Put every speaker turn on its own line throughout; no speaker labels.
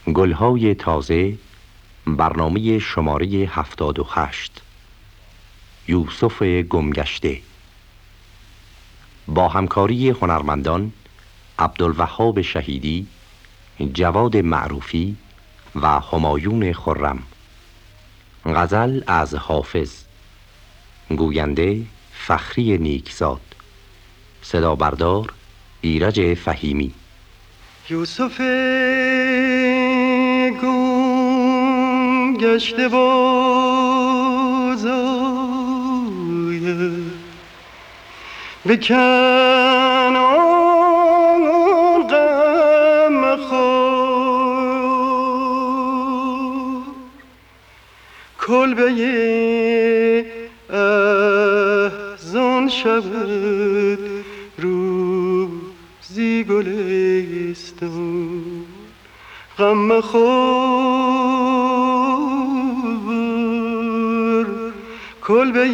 گلهای تازه، برنامه شماره 78. یوسف گمگشته، با همکاری هنرمندان عبدالوهاب شهیدی، جواد معروفی و همایون خرم. غزل از حافظ، گوینده فخری نیکزاد، صدا بردار ایرج فهیمی.
یوسف گمگشته بازآید به کنعان غم خور، کلبه احزان شود روزی گلستان، غم خور کلبه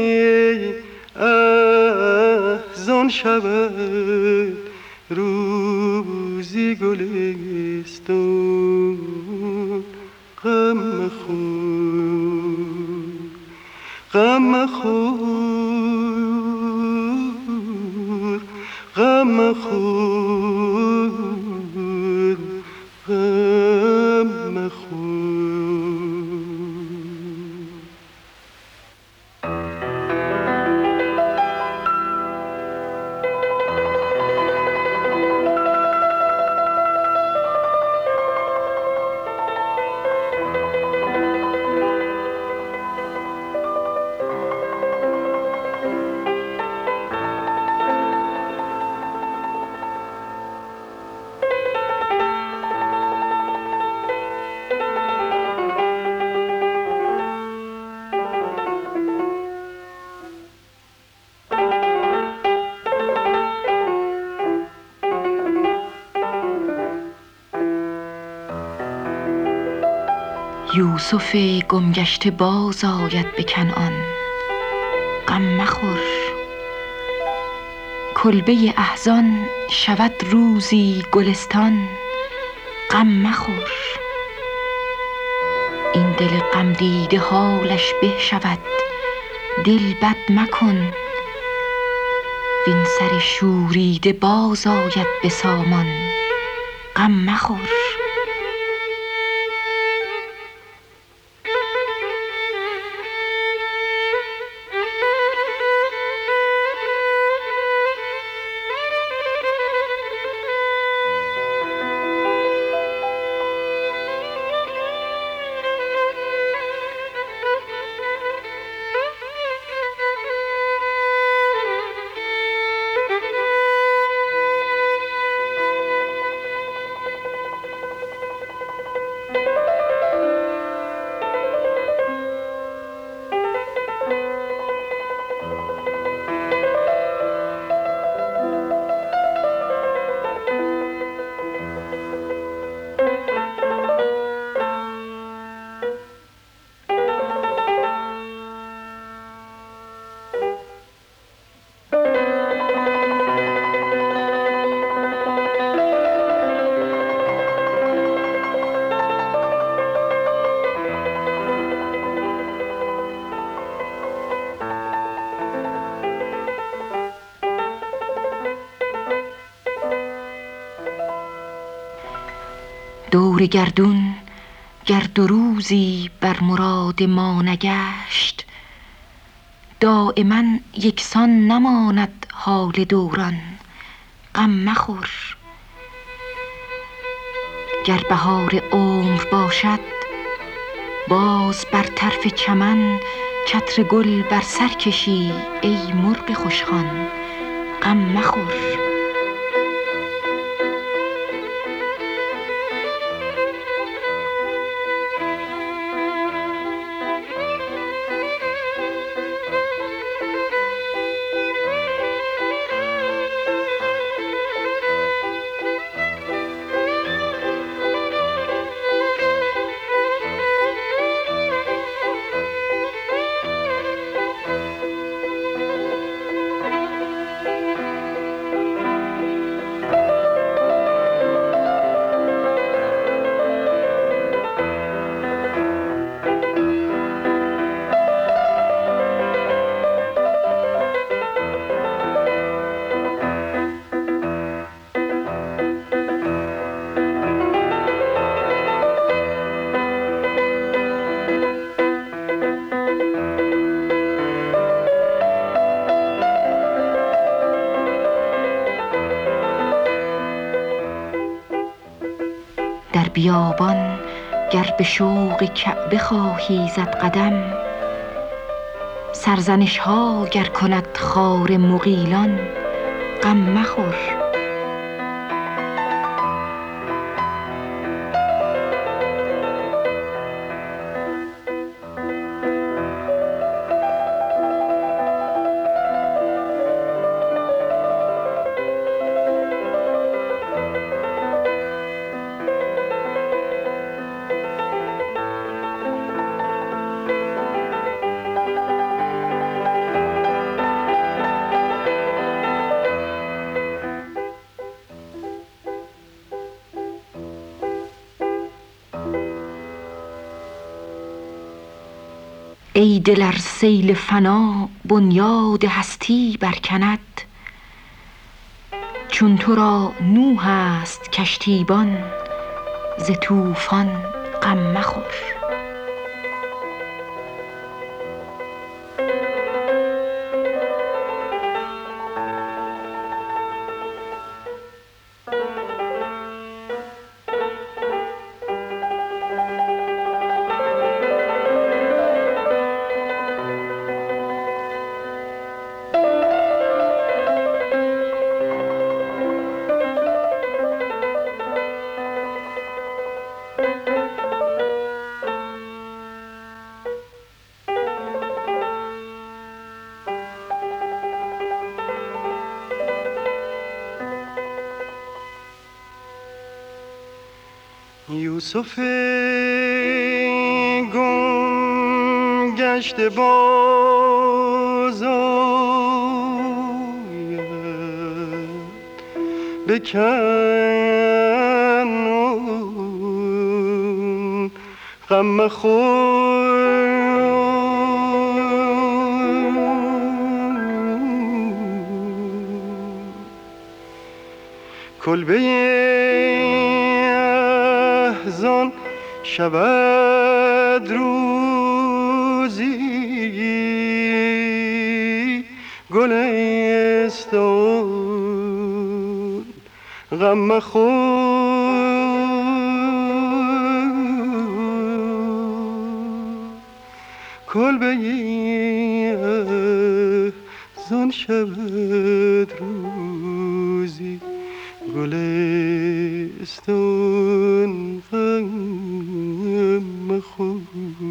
احزان شود روزی گلستان، غم خور غم خور غم خور غم خور.
یوسف گمگشته باز آید به کنعان، غم مخور کلبه احزان شود روزی گلستان، غم مخور. این دل غم دیده حالش به شود، دل بد مکن. وین سر شوریده باز آید به سامان، غم مخور. دور گردون گر دو روزی بر مراد ما نگشت، دایما یکسان نماند حال دوران، غم مخور. گر بهار عمر باشد باز بر طرف چمن، چتر گل بر سر کشی ای مرغ خوشخوان، غم مخور. در بیابان گر به شوق کعبه خواهی زد قدم، سرزنش ها گر کند خار مغیلان غم مخور. ای دل ار سیل فنا بنیاد هستی برکند، چون تو را نوح است کشتیبان ز طوفان غم مخور.
یوسف گم گشته باز آید به کنون غم مخور. کلبه احزان شود روزی گلستان غم مخور. کلبه احزان شود روزی گلستان غم مخور.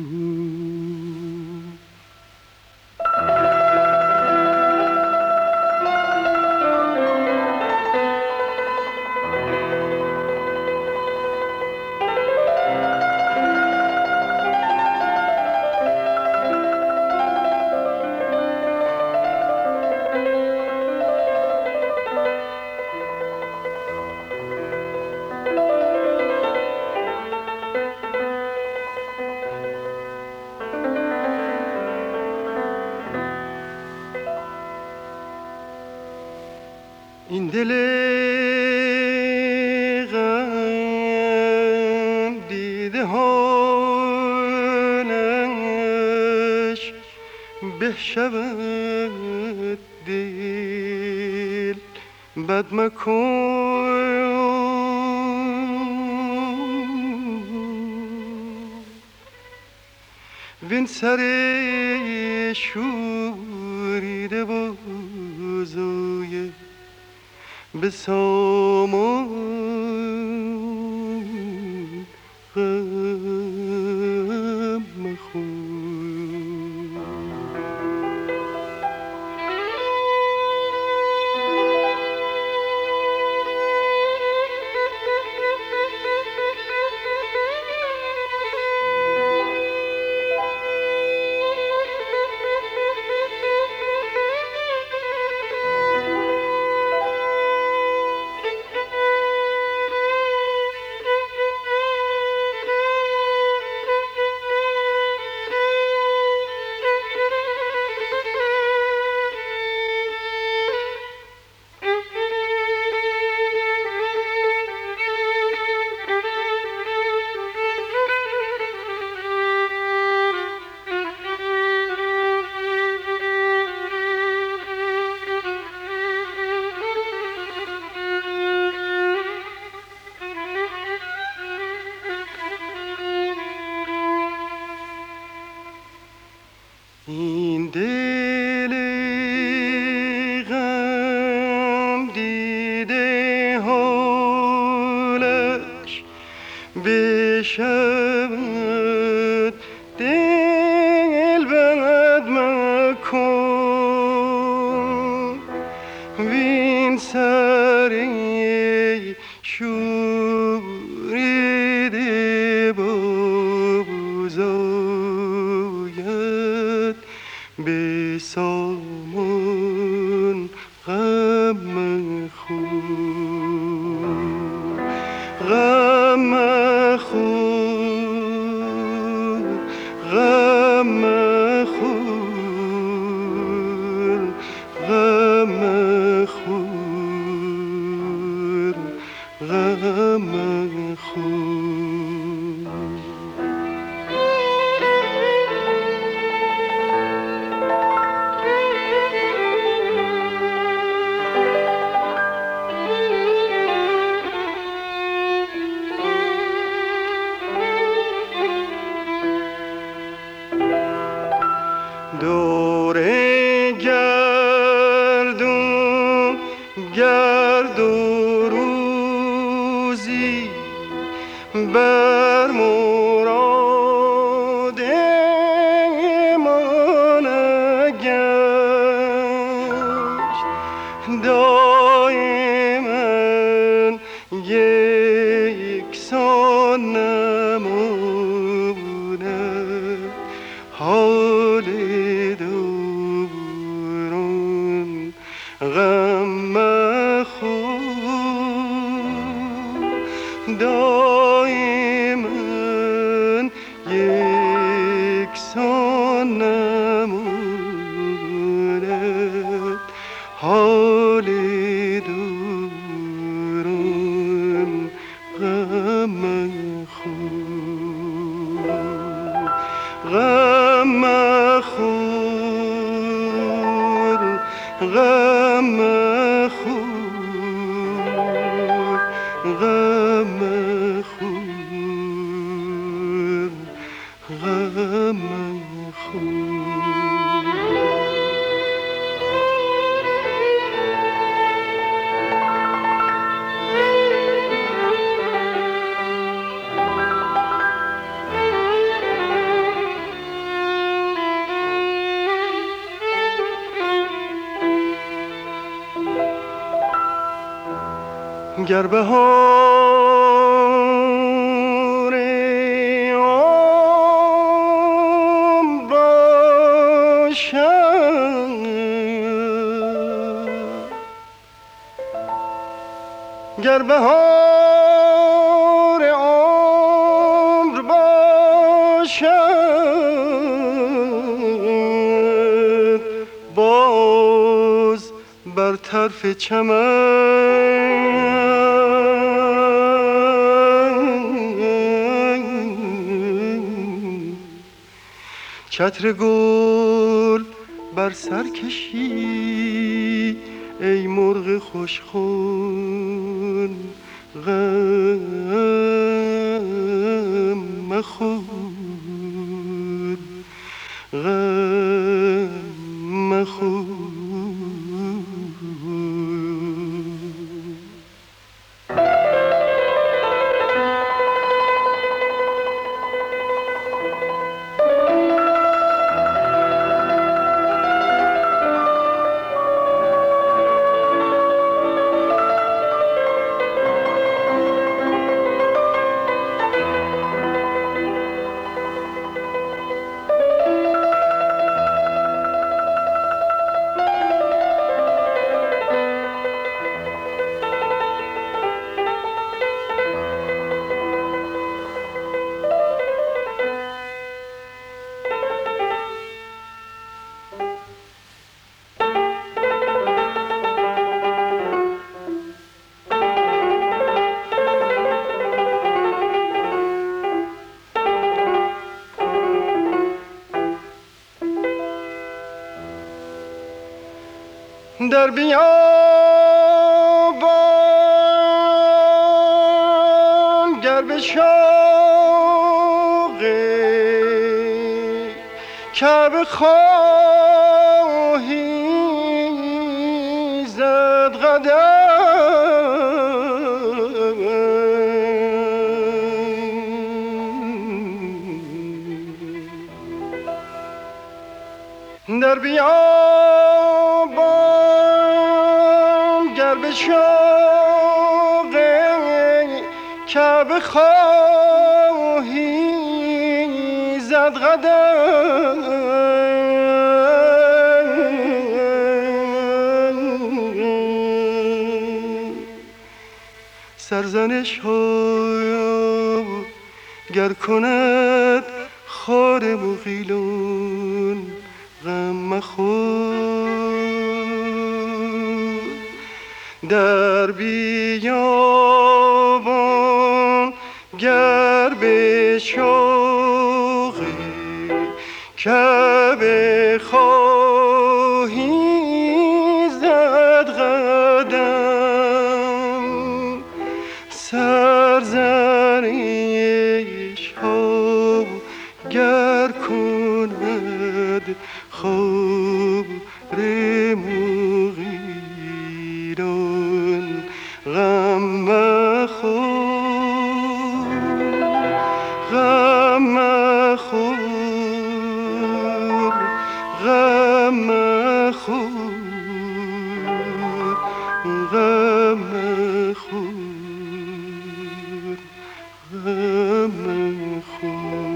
این دل غم دیده حالش به شود دل بد مکن. وین سر شوریده بازوی به سامان غم مخور. بشود دل بد مکن وین سری شوریده بازآید به سامان غم مخور غم مخور غم مخور غم مخور غم مخور دور گردون گرد و روزی بر مراد ما نگشت دائما یکسان نماند حال دوران غم مخور دائما یکسان نماند حال دوران غم مخور غم مخور غم مخور غم مخور غم مخور گر بهار عمر باشد گر بهار عمر باشد باز بر طرف چمن چتر گل بر سر کشی ای مرغ خوشخوان غم مخور غم مخور در بیابان گر به شوق کعبه خواهی زد قدم بیابان گر به شوق کعبه خواهی زد قدم، سرزنش ها گر کند خار مغیلون غم مخور، در بیابان گر به شوق کعبه خواهی زد قدم، سرزنش ها گر کند خار مغیلان غم مخور، غم مخور، غم مخور، غم مخور، غم مخور.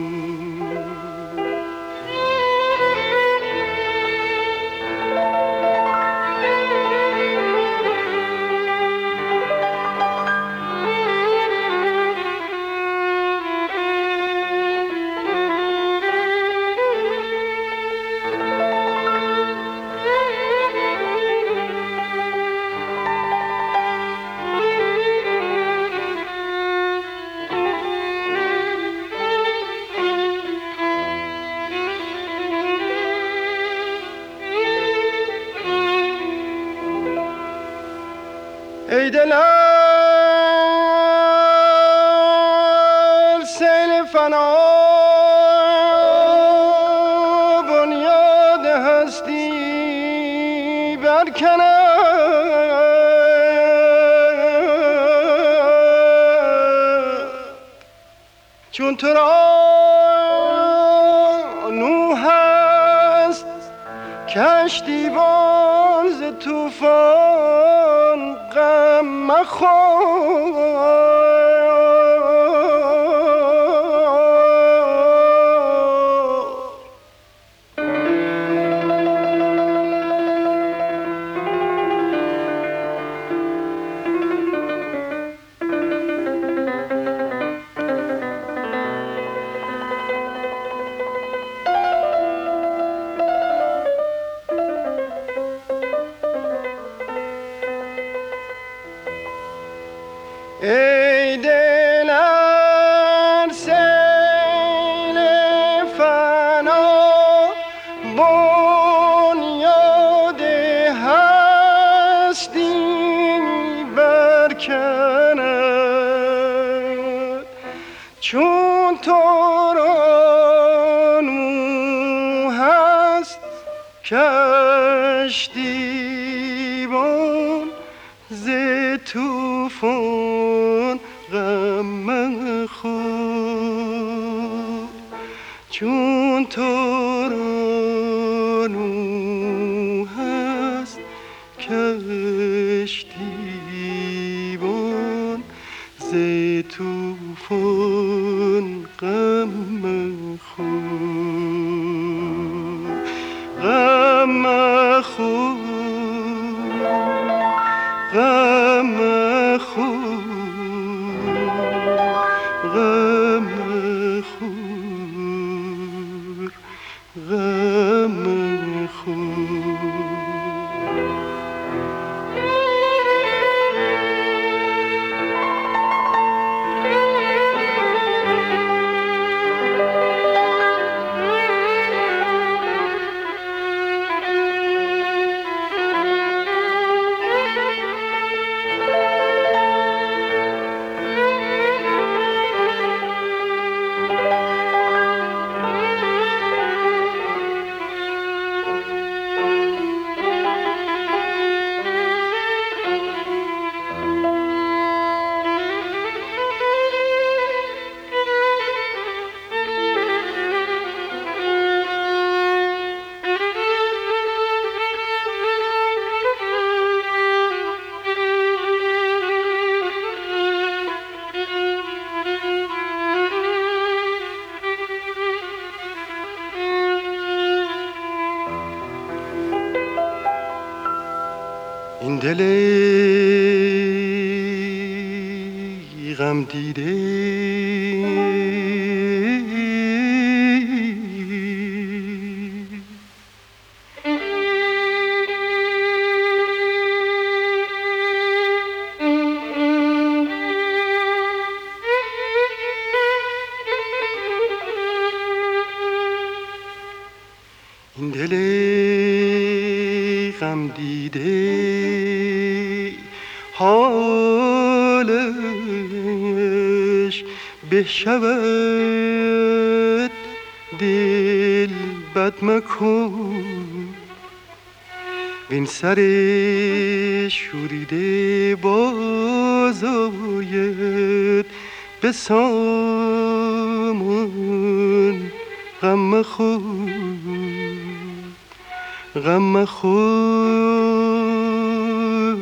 ای دلم سیل فنا بنیاد هستی برکند، چون تو را نوح هست کشتیبان ز طوفان غم مخور، ای دل ار سیل فنا بنیاد هستی برکند، چون تو را نوح هست کشتیبان ز طوفان غم مخور، چون تو را نوح هست کشتیبان ز طوفان غم مخور، غم مخور، غم مخور، غم مخور، غم مخور. این دل غم دیده این دل غم دیده حالش بشود دل بد مکن وین سر شوریده باز آید به سامان غم مخور غم مخور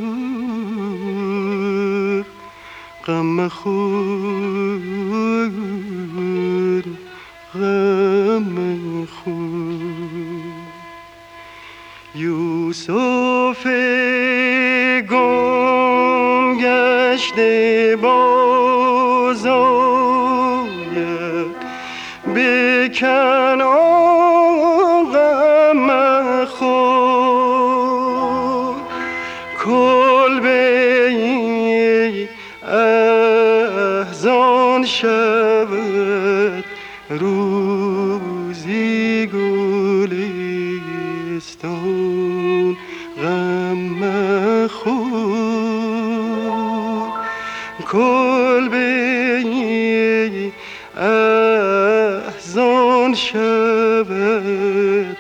غم مخور غم مخور یوسف گم گشته باز آید به کنعان غم مخور کلبه احزان شود روزی گلستان غم مخور کلبه احزان شود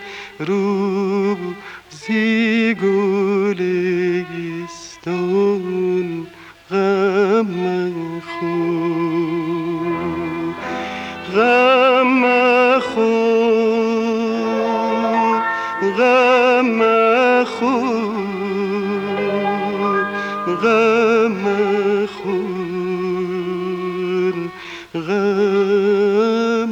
روزی گلستان غم مخور غم مخور غم مخور غم مخور غم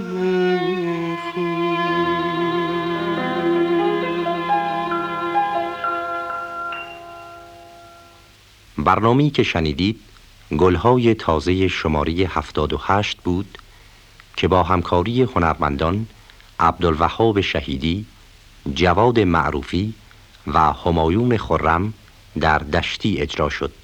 برنامه‌ای که شنیدید گلهای تازه شماره 78 بود که با همکاری هنرمندان عبدالوهاب شهیدی، جواد معروفی و همایون خرم در دشتی اجرا شد.